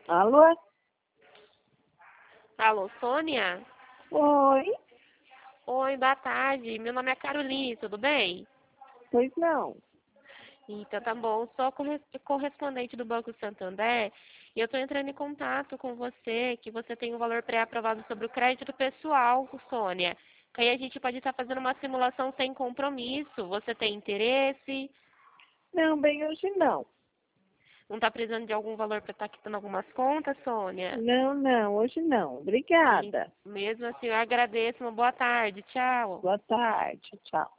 Alô? Alô, Sônia? Oi? Oi, boa tarde. Meu nome é Caroline, tudo bem? Pois não. Então tá bom. Sou correspondente do Banco Santander e eu estou entrando em contato com você, que você tem um valor pré-aprovado sobre o crédito pessoal, Sônia. Que aí a gente pode estar fazendo uma simulação sem compromisso. Você tem interesse? Não, bem hoje não. Não está precisando de algum valor para estar quitando algumas contas, Sônia? Não, não, hoje não. E Obrigada. mesmo assim, eu agradeço. Uma boa tarde. Tchau. Boa tarde. Tchau.